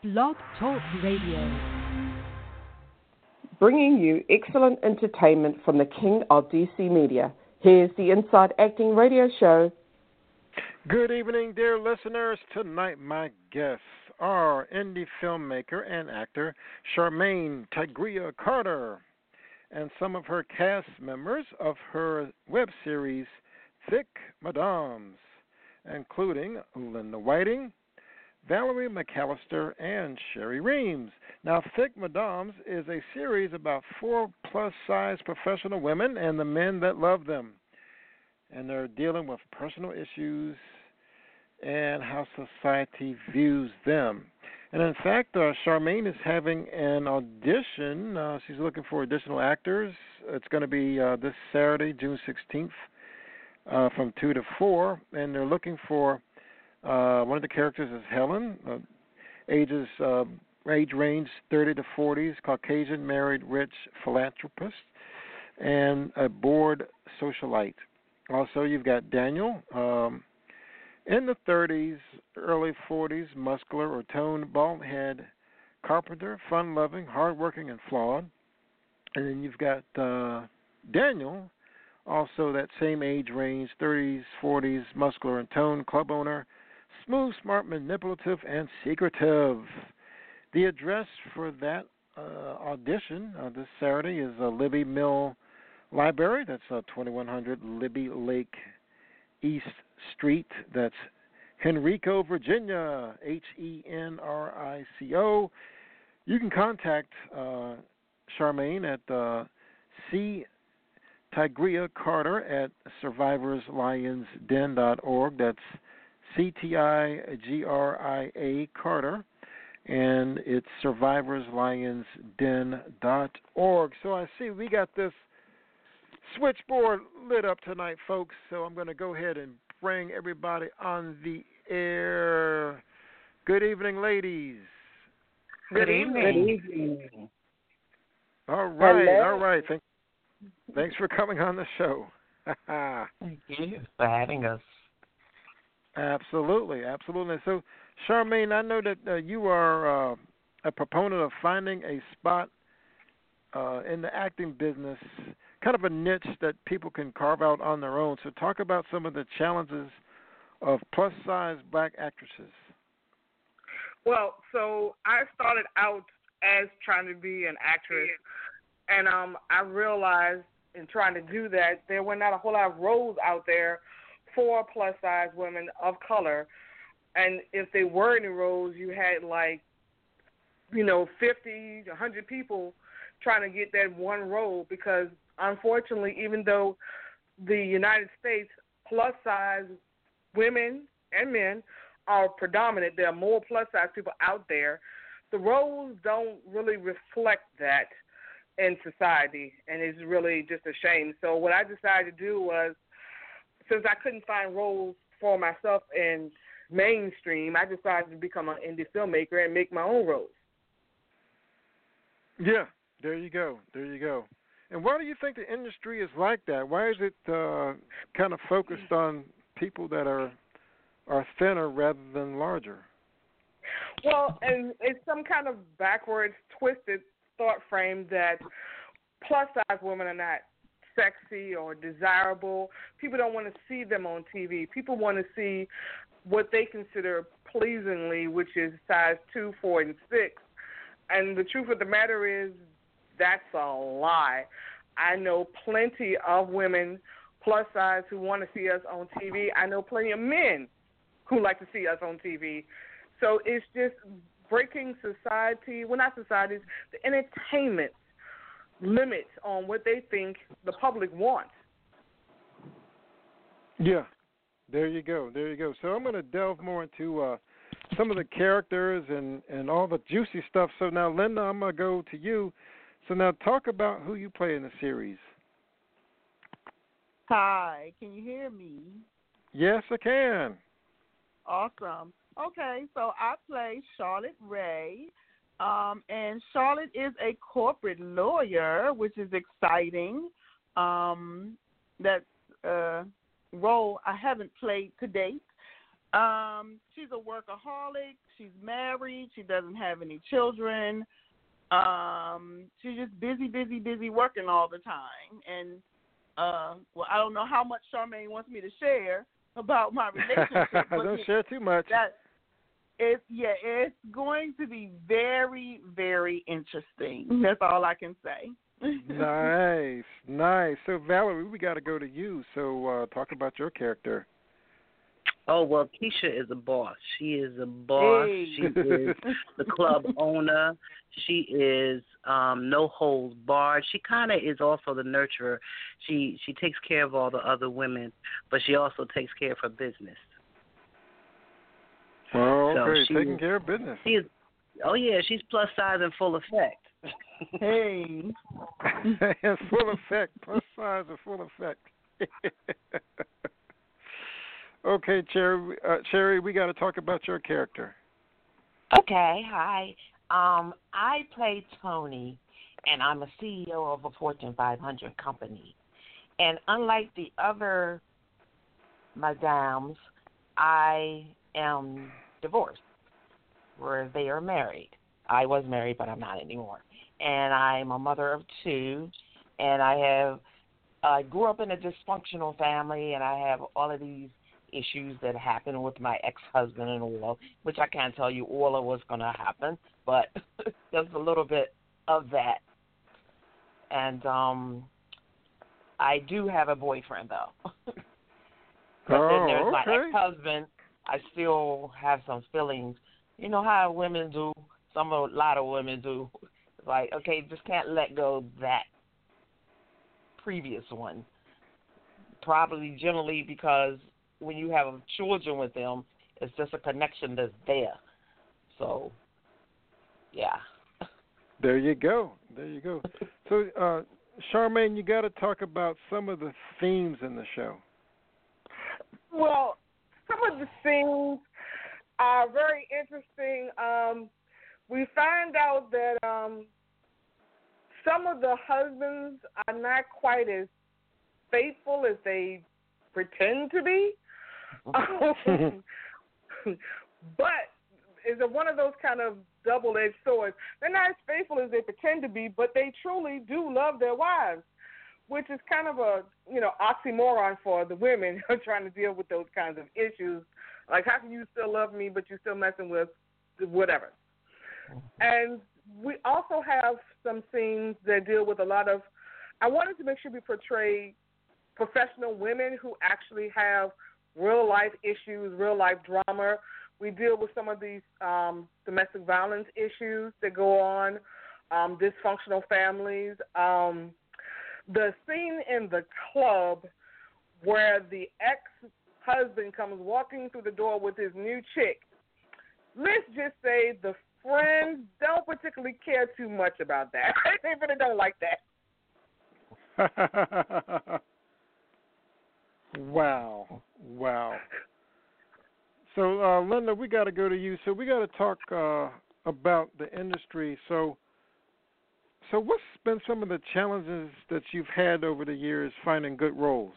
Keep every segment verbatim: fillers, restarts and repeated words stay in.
Blog Talk Radio. Bringing you excellent entertainment from the king of D C media. Here's the Inside Acting Radio Show. Good evening, dear listeners. Tonight, my guests are indie filmmaker and actor Charmaine Tigria Carter and some of her cast members of her web series Thick Madames, including Linda Whiting, Valerie McAllister, and Sherry Reams. Now, Thick Madames is a series about four plus-size professional women and the men that love them. And they're dealing with personal issues and how society views them. And in fact, uh, Charmaine is having an audition. Uh, she's looking for additional actors. It's going to be uh, this Saturday, June sixteenth, uh, from two to four. And they're looking for Uh, one of the characters is Helen, uh, ages uh, age range thirty to forties, Caucasian, married, rich philanthropist, and a bored socialite. Also, you've got Daniel, um, in the thirties, early forties, muscular or toned, bald head, carpenter, fun-loving, hardworking, and flawed. And then you've got uh, Daniel, also that same age range, thirties, forties, muscular and toned, club owner, smooth, smart, manipulative, and secretive. The address for that uh, audition uh, this Saturday is uh, Libby Mill Library. That's uh, twenty-one hundred Libby Lake East Street. That's Henrico, Virginia, H E N R I C O. You can contact uh, Charmaine at uh, C. Tigria Carter at survivors lions den dot org. That's C T I G R I A Carter, and it's survivors lions den dot org. So I see we got this switchboard lit up tonight, folks, so I'm going to go ahead and bring everybody on the air. Good evening, ladies. Good evening. Good evening. All right, Hello. all right. Thank, thanks for coming on the show. Thank you for having us. Absolutely, absolutely. So, Charmaine, I know that uh, you are uh, a proponent of finding a spot uh, in the acting business, kind of a niche that people can carve out on their own. So talk about some of the challenges of plus-size black actresses. Well, so I started out as trying to be an actress, and um, I realized in trying to do that there were not a whole lot of roles out there for plus-size women of color, and if they were any roles, you had like, you know, fifty, one hundred people trying to get that one role because, unfortunately, even though the United States plus-size women and men are predominant, there are more plus-size people out there, the roles don't really reflect that in society, and it's really just a shame. So what I decided to do was, since I couldn't find roles for myself in mainstream, I decided to become an indie filmmaker and make my own roles. Yeah, there you go, there you go. And why do you think the industry is like that? Why is it uh, kind of focused on people that are are thinner rather than larger? Well, and it's some kind of backwards, twisted thought frame that plus-size women are not sexy or desirable. People don't want to see them on T V. People want to see what they consider pleasingly, which is size two, four, and six. And the truth of the matter is that's a lie. I know plenty of women plus size who want to see us on T V. I know plenty of men who like to see us on T V. So it's just breaking society, well, not societies, the entertainment limits on what they think the public wants. Yeah, there you go, there you go. So I'm going to delve more into uh, some of the characters and, and all the juicy stuff. So now, Linda, I'm going to go to you. So now talk about who you play in the series. Hi, can you hear me? Yes, I can. Awesome. Okay, so I play Charlotte Ray, um, and Charlotte is a corporate lawyer, which is exciting. Um, that uh, role I haven't played to date, Um, she's a workaholic. She's married. She doesn't have any children. Um, she's just busy, busy, busy working all the time. And, uh, well, I don't know how much Charmaine wants me to share about my relationship. But don't share too much. That, it's, yeah, it's going to be very, very interesting. That's all I can say. Nice, nice. So, Valerie, we got to go to you. So, uh, talk about your character. Oh, well, Keisha is a boss. She is a boss. Hey. She is the club owner. She is um, no holds barred. She kind of is also the nurturer. She she takes care of all the other women, but she also takes care of her business. Oh, So okay, she taking is- care of business. She is, oh, yeah, she's plus size and full effect. Hey. And full effect, plus size and full effect. Okay, Cherry, uh, Cherry, we got to talk about your character. Okay, hi. Um, I play Tony, and I'm a C E O of a Fortune five hundred company. And unlike the other madams, I am divorced, where they are married. I was married, but I'm not anymore. And I'm a mother of two, and I have I grew up in a dysfunctional family, and I have all of these issues that happened with my ex-husband and all, which I can't tell you all of what's going to happen, but there's a little bit of that. And um, I do have a boyfriend, though. But Oh, then there's my okay. ex-husband. I still have some feelings. You know how women do, some a lot of women do. It's like, okay, just can't let go of that previous one. Probably generally because when you have children with them, it's just a connection that's there. So, yeah. There you go. There you go. So, uh, Charmaine, you got to talk about some of the themes in the show. Well, some of the scenes are very interesting. Um, we find out that um, some of the husbands are not quite as faithful as they pretend to be. But is it one of those kind of double-edged swords? They're not as faithful as they pretend to be, but they truly do love their wives, which is kind of a, you know, oxymoron for the women trying to deal with those kinds of issues. Like, how can you still love me, but you're still messing with whatever? And we also have some scenes that deal with a lot of, I wanted to make sure we portray professional women who actually have real-life issues, real-life drama. We deal with some of these um, domestic violence issues that go on, um, dysfunctional families. Um, the scene in the club where the ex-husband comes walking through the door with his new chick, let's just say the friends don't particularly care too much about that. They really don't like that. Wow. Wow. So, uh, Linda, we got to go to you. So we got to talk uh, about the industry. So, so what's been some of the challenges that you've had over the years finding good roles?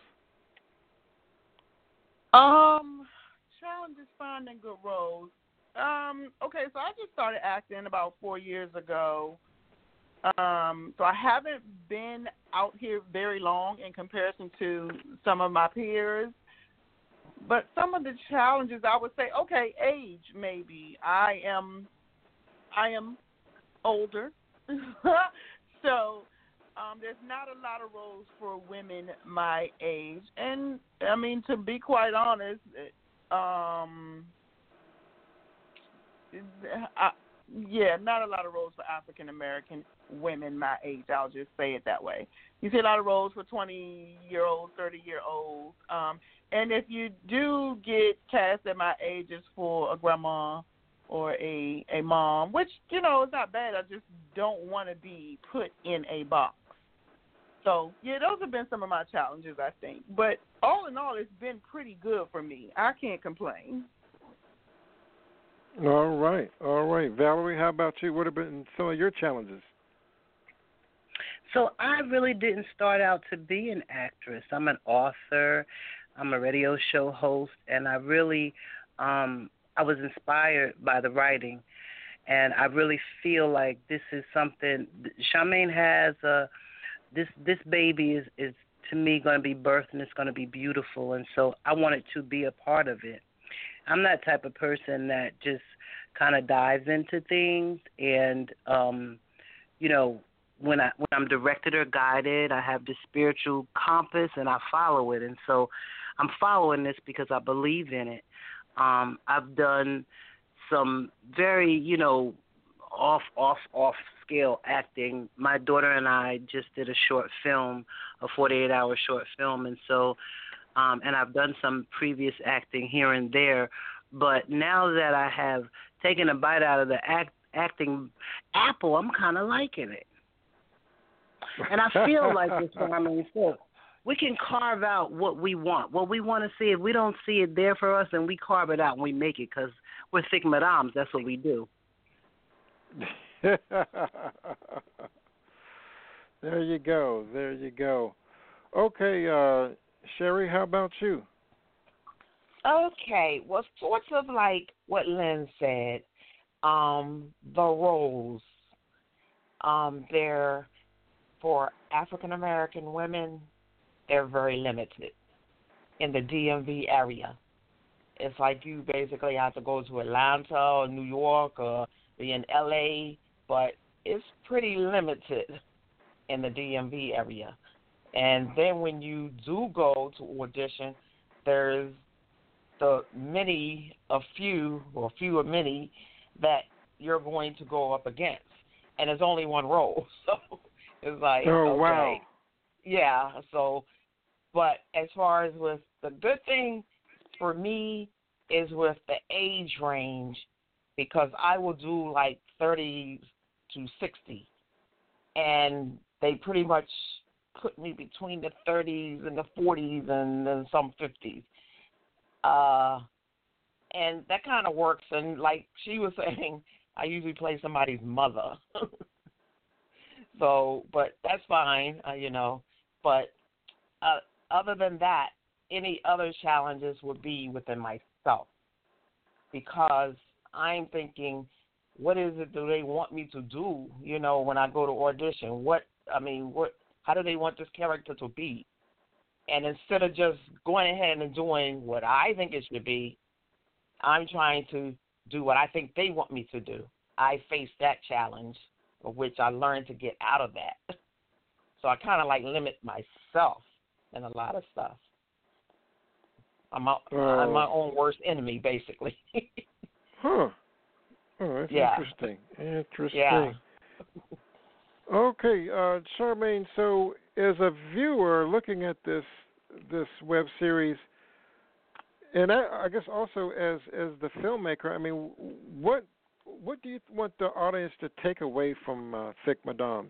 Um, challenges finding good roles. Um, okay, so I just started acting about four years ago. Um, so I haven't been out here very long in comparison to some of my peers. But some of the challenges, I would say, okay, age maybe. I am, I am older, so um, there's not a lot of roles for women my age. And I mean, to be quite honest, um, I, yeah, not a lot of roles for African American women my age. I'll just say it that way. You see a lot of roles for twenty-year-olds, thirty-year-olds. Um, and if you do get cast at my age, it's for a grandma or a, a mom, which, you know, is not bad. I just don't want to be put in a box. So, yeah, those have been some of my challenges, I think. But all in all, it's been pretty good for me. I can't complain. All right. All right. Valerie, how about you? What have been some of your challenges? So I really didn't start out to be an actress. I'm an author. I'm a radio show host, and I really um, I was inspired by the writing, and I really feel like this is something Charmaine has. A, this this baby is is to me going to be birthed, and it's going to be beautiful, and so I wanted to be a part of it. I'm that type of person that just kind of dives into things, and um, you know, when I when I'm directed or guided, I have this spiritual compass, and I follow it. And so, I'm following this because I believe in it. Um, I've done some very, you know, off off off scale acting. My daughter and I just did a short film, a forty-eight hour short film, and so. Um, and I've done some previous acting here and there, but now that I have taken a bite out of the act, acting apple, I'm kind of liking it. And I feel like this, I mean, so we can carve out what we want, what we want to see. If we don't see it there for us, then we carve it out and we make it because we're thick madames. That's what we do. There you go. There you go. Okay, uh, Sherry, how about you? Okay, well, sorts of like what Lynn said, um, the roles, um, they're, for African American women, they're very limited in the D M V area. It's like you basically have to go to Atlanta or New York or be in L A, but it's pretty limited in the D M V area. And then when you do go to audition, there's the many, a few, or few or many that you're going to go up against. And there's only one role. So it's like, oh, okay. wow. Yeah, so, but as far as with the good thing for me is with the age range, because I will do like thirty to sixty. And they pretty much put me between the thirties and the forties and then some fifties. Uh, and that kind of works. And like she was saying, I usually play somebody's mother. So, but that's fine, uh, you know. But uh, other than that, any other challenges would be within myself. Because I'm thinking, what is it do they want me to do, you know, when I go to audition? What, I mean, what? How do they want this character to be? And instead of just going ahead and doing what I think it should be, I'm trying to do what I think they want me to do. I face that challenge, of which I learned to get out of that. So I kind of like limit myself in a lot of stuff. I'm my, Oh. I'm my own worst enemy, basically. Huh. Oh, that's Yeah. interesting. Interesting. Yeah. Okay, uh, Charmaine, so as a viewer looking at this this web series, and I, I guess also as as the filmmaker, I mean, what what do you want the audience to take away from uh, Thick Madames?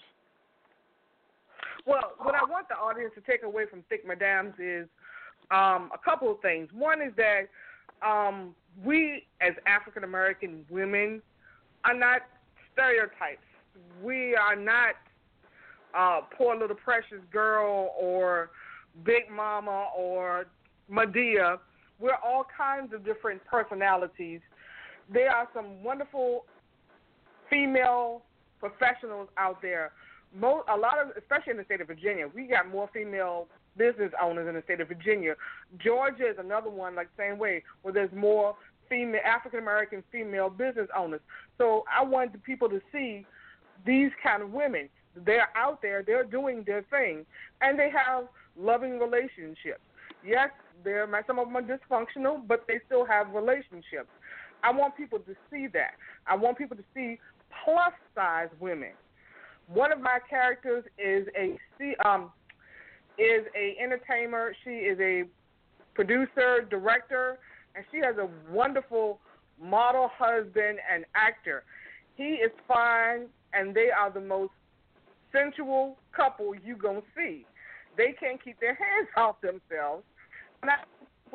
Well, what I want the audience to take away from Thick Madames is um, a couple of things. One is that um, we, as African American women, are not stereotypes. We are not uh, poor little precious girl or big mama or Medea. We're all kinds of different personalities. There are some wonderful female professionals out there. Most, a lot of, especially in the state of Virginia, we got more female business owners in the state of Virginia. Georgia is another one, like the same way, where there's more female African American female business owners. So I wanted the people to see these kind of women. They're out there, they're doing their thing, and they have loving relationships. Yes, they're, some of them are dysfunctional, but they still have relationships. I want people to see that. I want people to see plus-size women. One of my characters is a um, is a entertainer. She is a producer, director, and she has a wonderful model husband and actor. He is fine, and they are the most sensual couple you gonna see. They can't keep their hands off themselves. And I,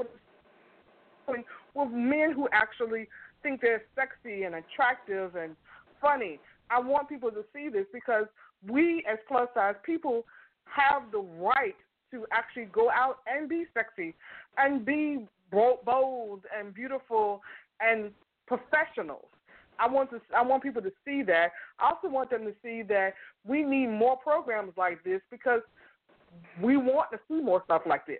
with men who actually think they're sexy and attractive and funny. I want people to see this because we as plus-size people have the right to actually go out and be sexy and be bold and beautiful and professionals. I want to. I want people to see that. I also want them to see that we need more programs like this because we want to see more stuff like this.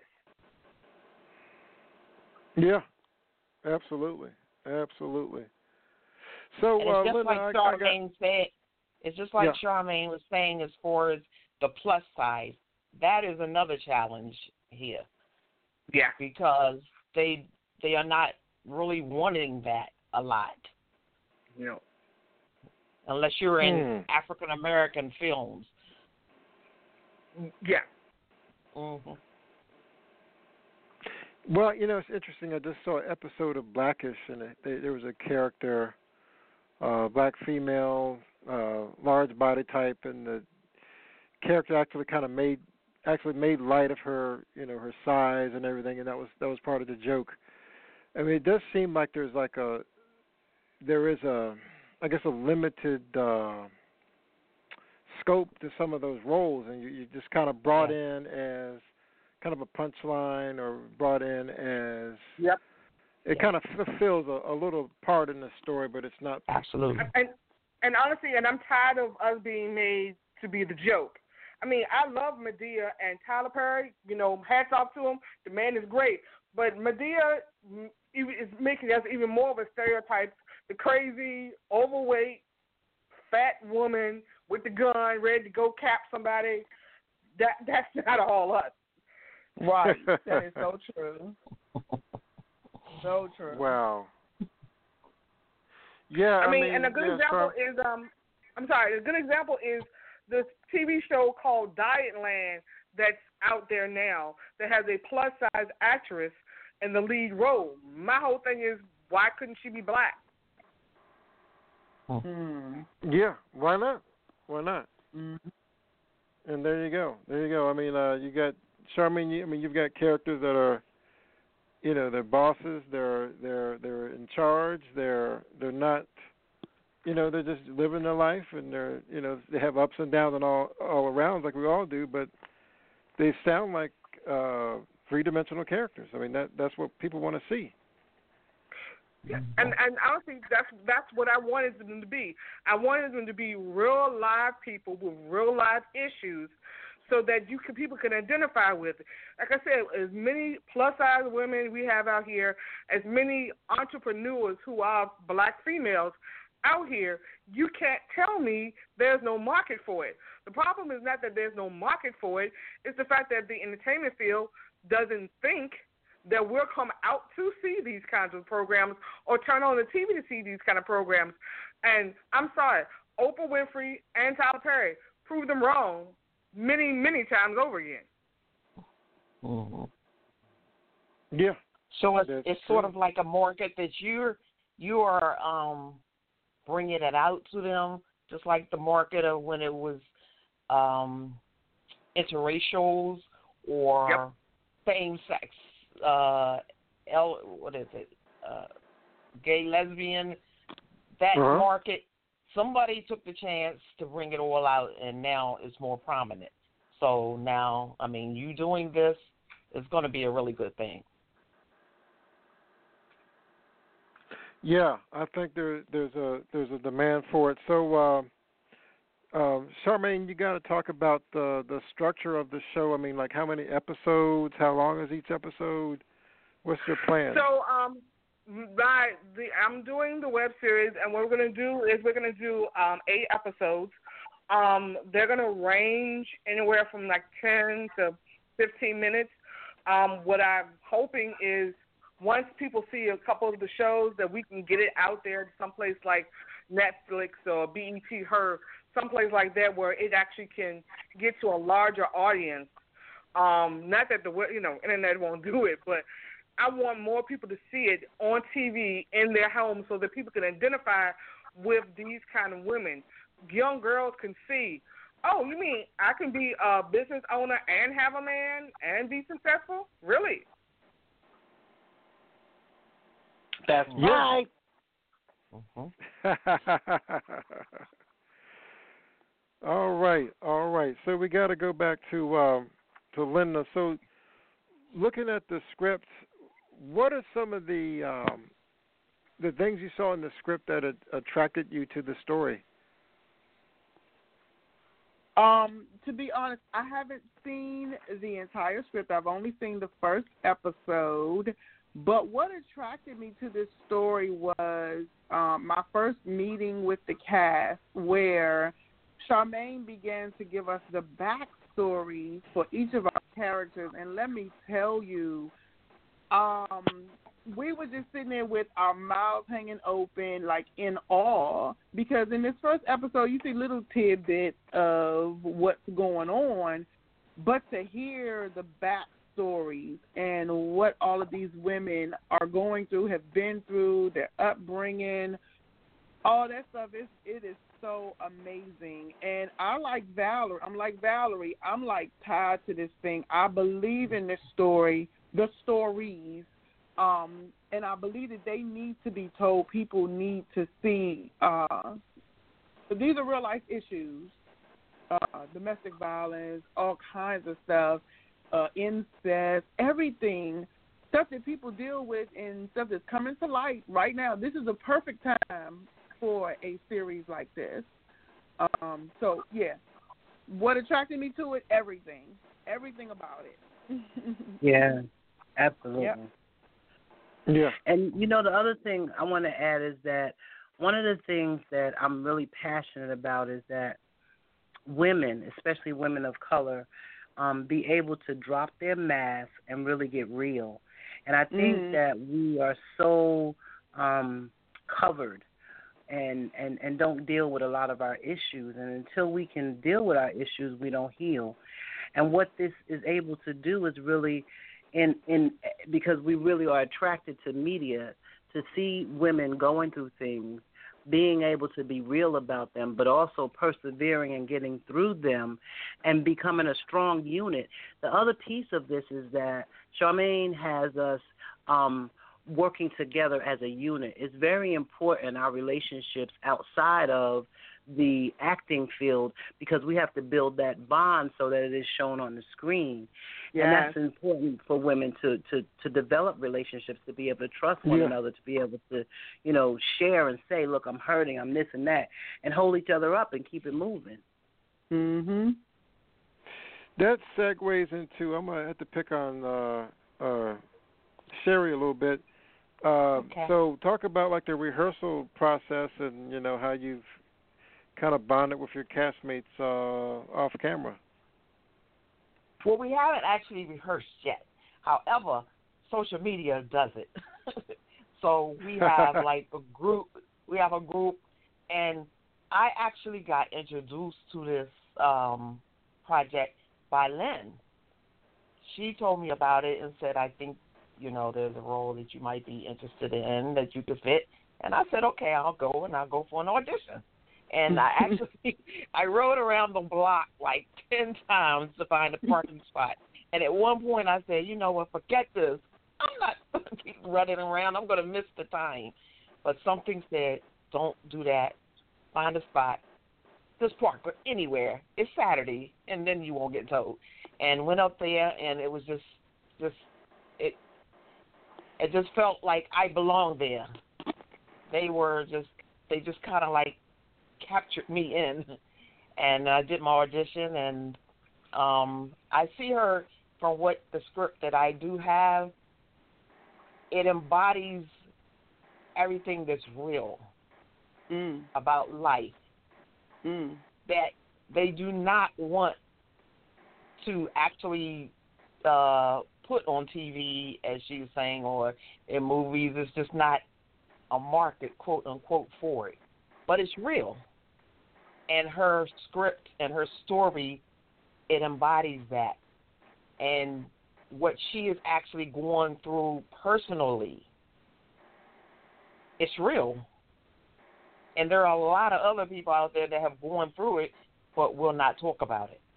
Yeah, absolutely, absolutely. So, and uh, it's just Linda, like I, Charmaine I got, said. It's just like yeah. Charmaine was saying as far as the plus size. That is another challenge here. Yeah, because they they are not really wanting that a lot. You know, unless you're in mm. African American films. Yeah. Mm-hmm. Well, you know, it's interesting. I just saw an episode of Blackish, and it, they, there was a character, uh, black female, uh, large body type, and the character actually kind of made actually made light of her, you know, her size and everything, and that was that was part of the joke. I mean, it does seem like there's like a there is a I guess a limited uh, scope to some of those roles, and you, you just kind of brought yeah. in as kind of a punchline or brought in as yep. It yeah. kind of fulfills a, a little part in the story, but it's not absolutely. And and honestly, and I'm tired of us being made to be the joke. I mean, I love Medea and Tyler Perry. You know, hats off to him. The man is great. But Medea is making us even more of a stereotype. The crazy, overweight, fat woman with the gun, ready to go cap somebody. That that's not all us. Right. That is so true. So true. Wow. Yeah, I I mean, mean and a good yeah, example so, is um, I'm sorry. A good example is this T V show called Dietland that's out there now that has a plus size actress in the lead role. My whole thing is, why couldn't she be black? Hmm. Yeah, why not? Why not? Mm-hmm. And there you go. There you go. I mean, uh, you got Charmaine. You, I mean, you've got characters that are, you know, they're bosses. They're they're they're in charge. They're they're not, you know, they're just living their life, and they're, you know, they have ups and downs and all all around like we all do. But they sound like uh, three-dimensional characters. I mean, that that's what people want to see. Yeah. And and honestly, that's that's what I wanted them to be. I wanted them to be real live people with real live issues, so that you can people can identify with it. Like I said, as many plus size women we have out here, as many entrepreneurs who are black females out here, you can't tell me there's no market for it. The problem is not that there's no market for it; it's the fact that the entertainment field doesn't think that we'll come out to see these kinds of programs or turn on the T V to see these kind of programs. And I'm sorry, Oprah Winfrey and Tyler Perry proved them wrong many, many times over again. Mm-hmm. Yeah. So it's, That's it's true. sort of like a market that you're you are um, bringing it out to them, just like the market of when it was um, interracials or Yep. same-sex. Uh, L, what is it? Uh, gay, lesbian. That Uh-huh. market. Somebody took the chance to bring it all out, and now it's more prominent. So now, I mean, you doing this is going to be a really good thing. Yeah, I think there there's a there's a demand for it. So, uh, uh, Charmaine, you got to talk about the the structure of the show. I mean, like how many episodes? How long is each episode? What's your plan? So, um, by the I'm doing the web series, and what we're going to do is we're going to do um, eight episodes. Um, they're going to range anywhere from like ten to fifteen minutes. Um, what I'm hoping is once people see a couple of the shows that we can get it out there someplace like Netflix or B E T Her, someplace like that where it actually can get to a larger audience. Um, not that the you know internet won't do it, but I want more people to see it on T V in their homes so that people can identify with these kind of women. Young girls can see, oh, you mean I can be a business owner and have a man and be successful? Really? That's Yeah. right. Mm-hmm. all right, all right. So we got to go back to um, to Linda. So, looking at the script, what are some of the um, the things you saw in the script that had attracted you to the story? Um, to be honest, I haven't seen the entire script. I've only seen the first episode. But what attracted me to this story was um, my first meeting with the cast, where Charmaine began to give us the backstory for each of our characters. And let me tell you, um, we were just sitting there with our mouths hanging open, like in awe, because in this first episode, you see little tidbits of what's going on, but to hear the backstories and what all of these women are going through, have been through, their upbringing, all that stuff, is it is so amazing. And I like Valerie. I'm like Valerie. I'm like tied to this thing. I believe in this story, the stories. Um, and I believe that they need to be told. People need to see. Uh, these are real life issues, uh, domestic violence, all kinds of stuff, uh, incest, everything, stuff that people deal with and stuff that's coming to light right now. This is a perfect time for a series like this. Um, so, yeah, what attracted me to it? Everything. Everything about it. Yeah, absolutely. Yep. Yeah. And, you know, the other thing I want to add is that one of the things that I'm really passionate about is that women, especially women of color, um, be able to drop their mask and really get real. And I think mm. that we are so um, covered and, and, and don't deal with a lot of our issues. And until we can deal with our issues, we don't heal. And what this is able to do is really In, in because we really are attracted to media, to see women going through things, being able to be real about them, but also persevering and getting through them and becoming a strong unit. The other piece of this is that Charmaine has us um, working together as a unit. It's very important, our relationships outside of the acting field, because we have to build that bond so that it is shown on the screen. Yes. And that's important for women to, to, to develop relationships, to be able to trust one yeah. another, to be able to, you know, share and say, look, I'm hurting, I'm this and that, and hold each other up and keep it moving. Mm-hmm. That segues into, I'm going to have to pick on uh, uh, Sherry a little bit. Uh, okay. So talk about, like, the rehearsal process and, you know, how you've kind of bonded with your castmates uh, off camera. Well, we haven't actually rehearsed yet. However, social media does it. So we have like a group. We have a group, and I actually got introduced to this um, project by Lynn. She told me about it and said, I think, you know, there's a role that you might be interested in, that you could fit. And I said, okay, I'll go, and I'll go for an audition. And I actually, I rode around the block like ten times to find a parking spot. And at one point I said, you know what, forget this. I'm not going to keep running around. I'm going to miss the time. But something said, don't do that. Find a spot. Just park anywhere. It's Saturday, and then you won't get towed. And went up there, and it was just, just it, it just felt like I belonged there. They were just, they just kind of like, captured me in, and I did my audition, and um, I see her from what the script that I do have, it embodies everything that's real mm. about life, mm. that they do not want to actually uh, put on T V, as she was saying, or in movies. It's just not a market, quote unquote, for it. But it's real. And her script and her story, it embodies that. And what she is actually going through personally, it's real. And there are a lot of other people out there that have gone through it but will not talk about it.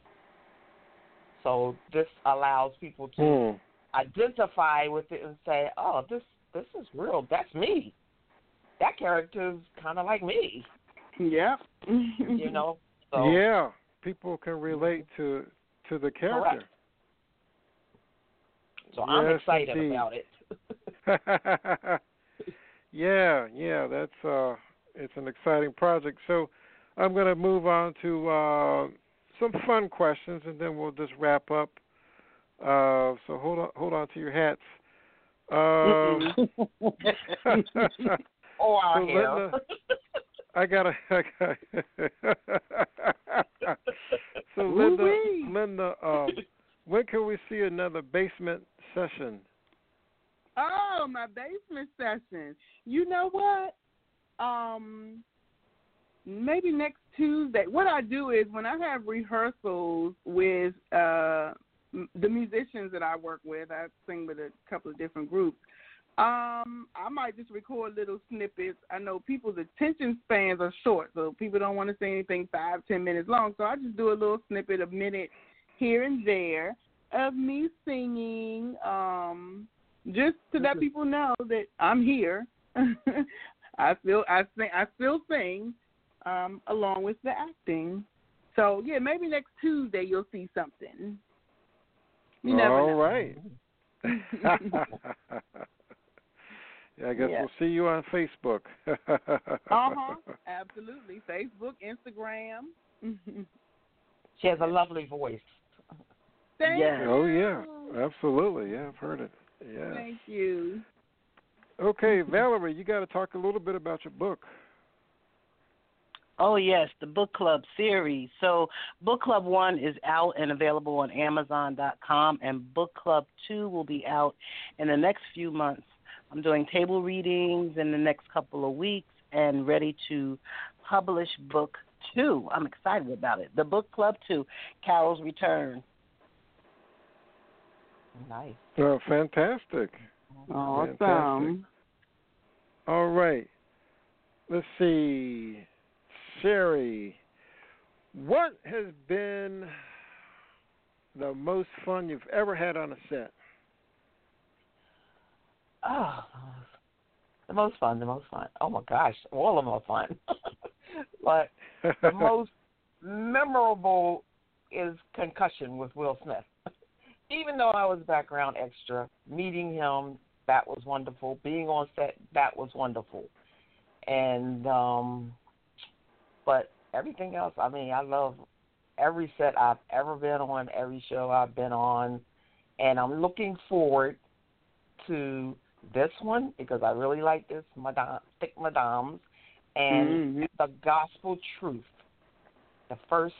So this allows people to mm. identify with it and say, oh, this this is real. That's me. That character is kind of like me. Yeah. You know? So, yeah. People can relate to to the character. Correct. So yes, I'm excited indeed. about it. yeah, yeah, that's uh, it's an exciting project. So I'm going to move on to uh, some fun questions, and then we'll just wrap up. Uh, so hold on, hold on to your hats. Um, oh, our so hair. Linda, I gotta. I gotta so Linda, Ooh-wee. Linda, um, when can we see another basement session? Oh, my basement session. You know what? Um, maybe next Tuesday. What I do is when I have rehearsals with uh, the musicians that I work with, I sing with a couple of different groups. Um, I might just record little snippets. I know people's attention spans are short, so people don't want to say anything five, ten minutes long. So I just do a little snippet, a minute here and there, of me singing, um, just to let people know that I'm here. I feel I sing, I still sing, um, along with the acting. So yeah, maybe next Tuesday you'll see something. You never All know. right. Yeah, I guess Yeah. we'll see you on Facebook. Uh-huh. Absolutely. Facebook, Instagram. She has a lovely voice. Thank Yes. you. Oh, yeah. Absolutely. Yeah, I've heard it. Yeah. Thank you. Okay, Valerie, you got to talk a little bit about your book. Oh, yes, the book club series. So book club one is out and available on amazon dot com, and book club two will be out in the next few months. I'm doing table readings in the next couple of weeks and ready to publish book two. I'm excited about it. The book club two, Carol's Return. Nice. Oh, fantastic. Awesome. Fantastic. All right. Let's see. Sherry, what has been the most fun you've ever had on a set? Oh, the most fun, the most fun. Oh, my gosh, all of them are fun. But the most memorable is Concussion with Will Smith. Even though I was background extra, meeting him, that was wonderful. Being on set, that was wonderful. And, um, but everything else, I mean, I love every set I've ever been on, every show I've been on. And I'm looking forward to this one because I really like this, Madame, Thick Madames, and Mm-hmm. The Gospel Truth, the first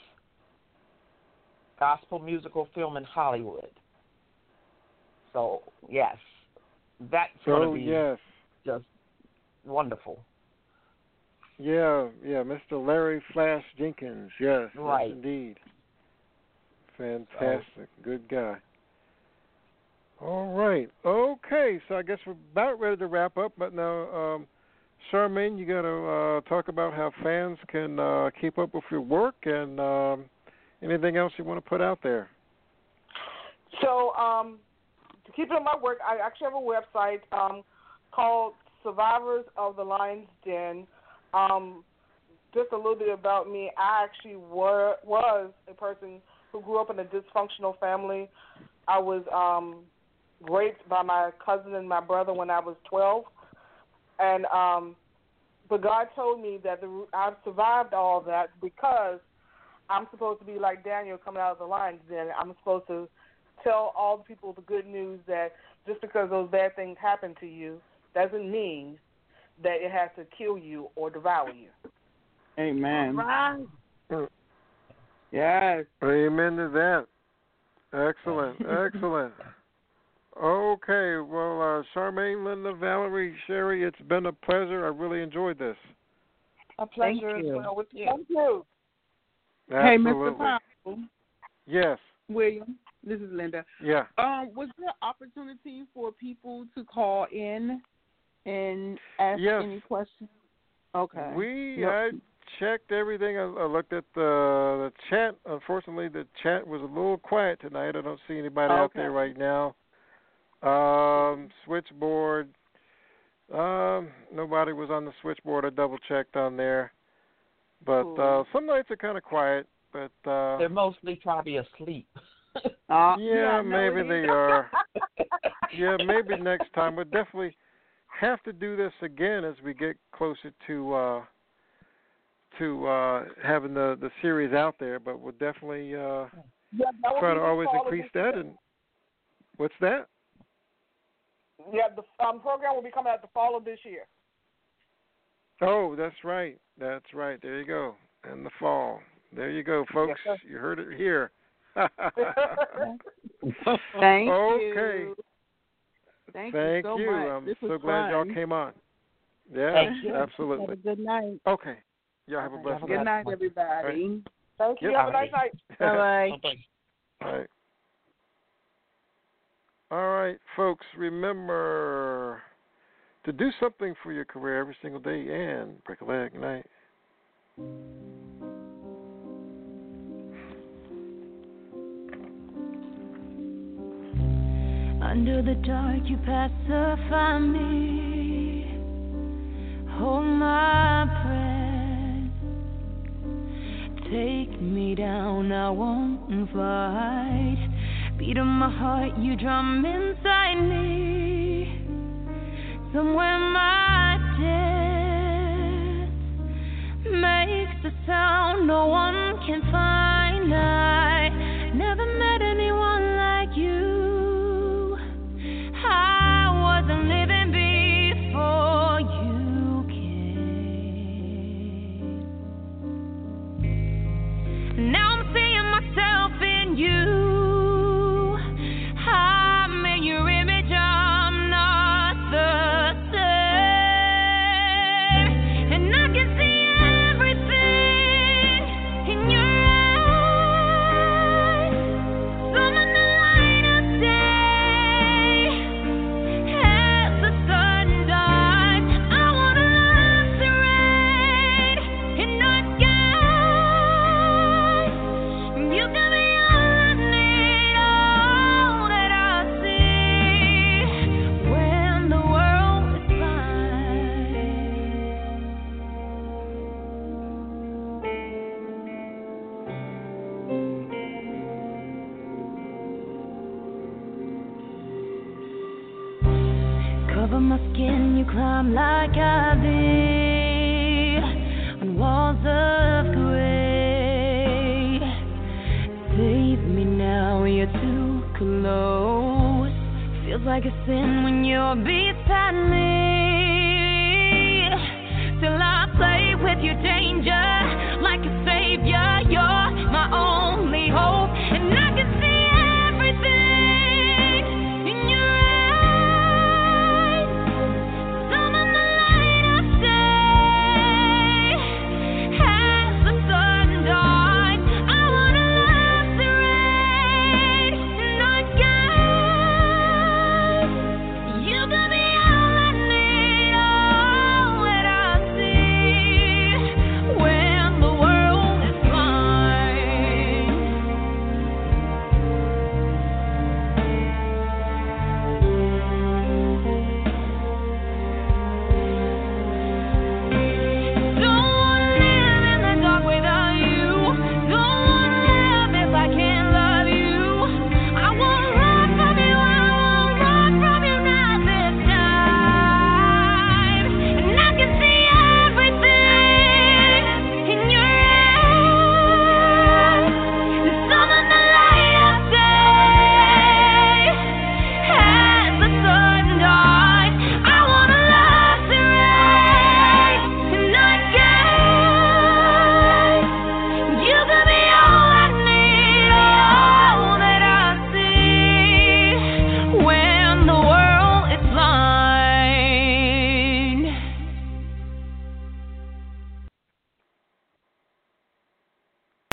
gospel musical film in Hollywood. So, yes, that's going to Oh, be yes. just wonderful. Yeah, yeah, Mister Larry Flash Jenkins. Yes, Right. yes, indeed. Fantastic. So, good guy. All right. Okay, so I guess we're about ready to wrap up, but now, um, Charmaine, you got to uh, talk about how fans can uh, keep up with your work and um, anything else you want to put out there. So, um, to keep up my work, I actually have a website um, called Survivors of the Lion's Den. Um, just a little bit about me. I actually were, was a person who grew up in a dysfunctional family. I was um, raped by my cousin and my brother when I was twelve. And um, but God told me that the, I've survived all that because I'm supposed to be like Daniel coming out of the lion's den. I'm supposed to tell all the people the good news that just because those bad things happen to you doesn't mean that it has to kill you or devour you. Amen. Right. Yes. Amen to that. Excellent, excellent. Okay, well, uh, Charmaine, Linda, Valerie, Sherry, it's been a pleasure. I really enjoyed this. A pleasure Thank as you. well with you. Thank you. Hey, Absolutely. Mister Powell, Yes, William, this is Linda. yeah. Um, was there opportunity for people to call in and ask Yes. any questions? Okay. We, Yep. I checked everything. I, I looked at the, the chat. Unfortunately, the chat was a little quiet tonight. I don't see anybody out Okay. there right now. Um, switchboard. Um, nobody was on the switchboard. I double checked on there. But Cool. uh, some nights are kind of quiet. But uh, They're mostly probably asleep. Uh, yeah, yeah, maybe no, they are. Yeah, maybe next time. We'll definitely have to do this again as we get closer to uh, to uh, having the, the series out there. But we'll definitely uh, Yeah, that will try be to the always fall of increase this that. year. And what's that? Yeah, the um, program will be coming out the fall of this year. Oh, that's right. That's right. There you go. In the fall. There you go, folks. Yes, you heard it here. Thank okay. you. Thank, Thank you so you. much. I'm This was so glad fun. y'all came on. Yeah, Thank you. absolutely. Have a good night. Okay. Y'all have a blessed Good night. night, everybody. Thank you. Yep. Have a nice night. Bye-bye. All right. All right, folks, remember to do something for your career every single day and break a leg. Good night. Under the dark, you pacify me. Hold my breath. Take me down, I won't fight. Beat of my heart, you drum inside me. Somewhere my dance makes a sound no one can find. I never met anyone like you. I wasn't living before you came. Now I'm seeing myself in you. I'm in your image, I'm not the same. And I can see everything in your eyes. Some in the light of day. As the sun dies, I wanna lacerate in our skies. You can be all I need, all that I see. When the world is fine. Cover my skin, you climb like I did on walls of gray. Save me now, you're too close. Feels like a sin when you're beside me. Till I play with your day.